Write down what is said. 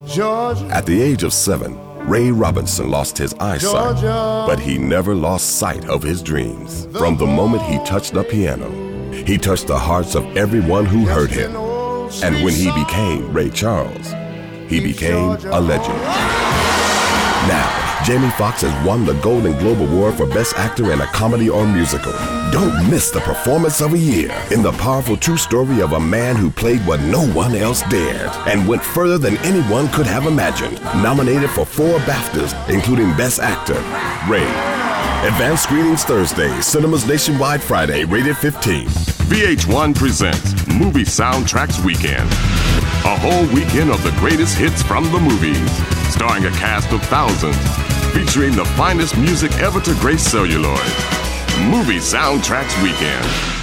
Georgia. At the age of 7, Ray Robinson lost his eyesight, Georgia. but he never lost sight of his dreams. From the moment he touched the piano, he touched the hearts of everyone who heard him. And when he became Ray Charles, he became a legend. Now, Jamie Foxx has won the Golden Globe Award for Best Actor in a Comedy or Musical. Don't miss the performance of a year in the powerful true story of a man who played what no one else dared and went further than anyone could have imagined. Nominated for 4 BAFTAs, including Best Actor, Ray. Advanced screenings Thursday, cinemas nationwide Friday, rated 15. VH1 presents Movie Soundtracks Weekend. A whole weekend of the greatest hits from the movies, starring a cast of thousands, featuring the finest music ever to grace celluloid. Movie Soundtracks Weekend.